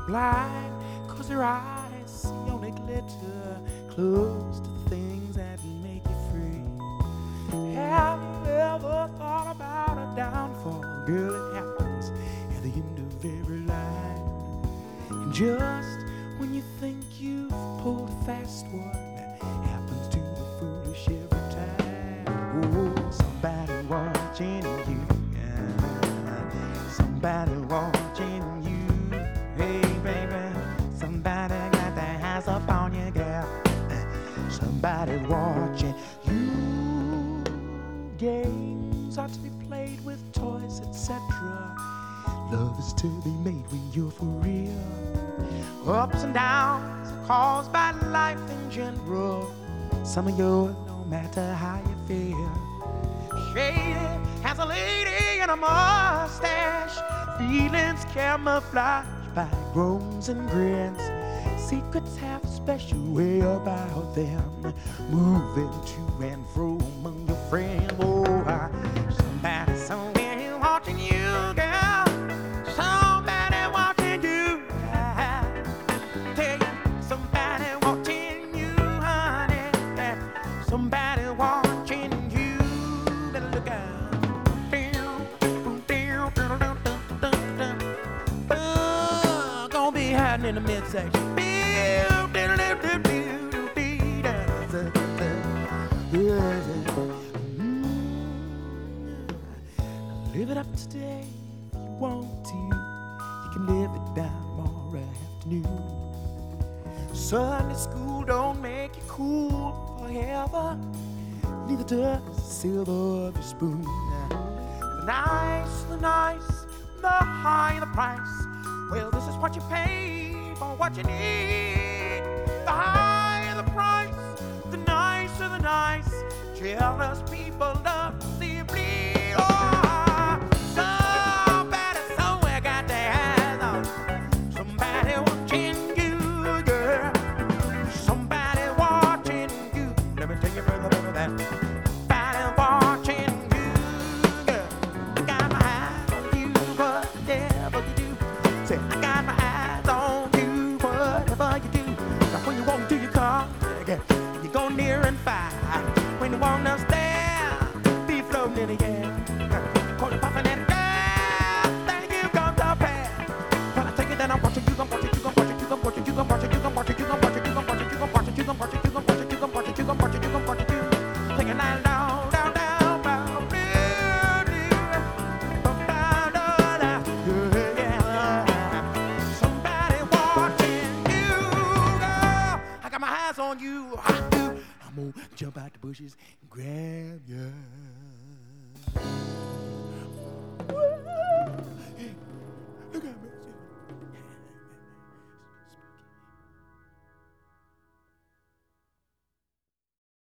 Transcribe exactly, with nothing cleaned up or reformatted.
blind, cause their eyes see only glitter, close to the things that make you free. Have you ever thought about a downfall? Girl, it happens at the end of every line. And just when you think you've pulled a fast one, it happens to the foolish every time. Oh, somebody watching you. Somebody watching you. Hey, baby. Somebody got their eyes up on you, girl. Somebody watching you. Games are to be played with toys, et cetera. Love is to be made when you're for real. Ups and downs are caused by life in general. Some of yours, no matter how you feel. Shady has a lady and a mustache. Feelings camouflaged by groans and grins. Secrets have a special way about them, moving to and fro among your friends. Oh, I, somebody somewhere watching you, girl. Somebody watching you. I tell you, somebody watching you, honey. Somebody watching you. Better look out. Oh, gonna be hiding in the midsection. Live it up today if you want to. You can live it down tomorrow afternoon. Sunday school don't make you cool forever. Neither does the silver of your spoon. The nice, the nice, the high the price. Well, this is what you pay for what you need. The higher the price, the nicer the nice. Jealous people love to see you bleed. Oh, somebody somewhere got their eyes on somebody watching you, girl. Somebody watching you. Let me tell you further about that. Somebody watching you, girl. I got my eyes on you, whatever you do. Say, I got my eyes on you, whatever you do. Now when you walk to your car, you go near and far. When you walk downstairs, be floating in the air. Call you puffin' and gas, then you come to pass. When I take it, then I'm watching you, gon' watch it, you gon' watch it, you gon' watch it, you gon' watch it, you gon' watch it, you gon' watch it, you gon' watch it, you gon' watch it, you gon' watch it, you gon' watch it, you gon' watch it, you gon' watch it, you gon' watch it, you. Take it down, down, down, down, down, down, down, down, yeah. Somebody watching you, girl. I got my eyes on you. I'm gonna jump out the bushes and grab